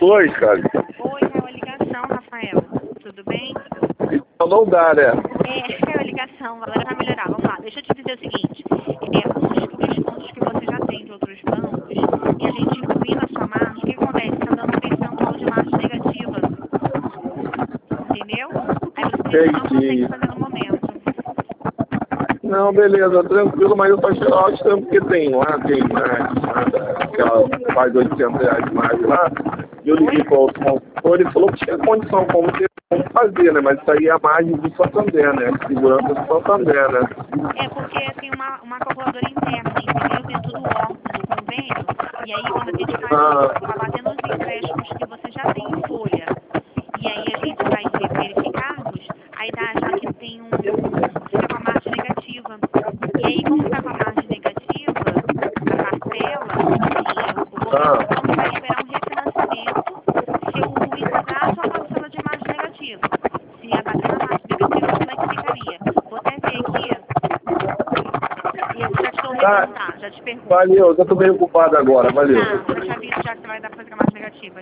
Oi, cara. Oi, caiu a ligação, Rafael. Tudo bem? Então não dá, né? Caiu a ligação, agora vai melhorar. Vamos lá, deixa eu te dizer o seguinte. Com os descontos que você já tem de outros bancos, e a gente incluir na sua margem, o que acontece? Está dando um percentual de margem negativa. Entendeu? Aí você não consegue fazer no momento. Não, beleza, tranquilo, mas eu tô achando ótimo porque tem lá, que ela faz R$ 800 mais lá, e eu liguei para o autor, ele falou que tinha condição como fazer, né? Mas isso aí é a margem do Santander, né? Segurança do Santander, né? Porque tem uma calculadora interna, entendeu? Dentro do órgão, do convênio, e aí quando a gente vai batendo os empréstimos que você já tem em folha, e aí a gente vai verificarmos, aí dá já que tem fica com a margem negativa. E aí, como está com a margem negativa, a parcela, o governo vai liberar um refinanciamento se o enquadrar a sua parcela de margem negativa. Se abater na margem negativa, como é que ficaria? Vou até ver aqui, e eu já te dou o retorno, já te pergunto. Valeu, eu tô meio ocupado agora, valeu. Tá, já te aviso já que você vai dar pra fazer com a margem negativa.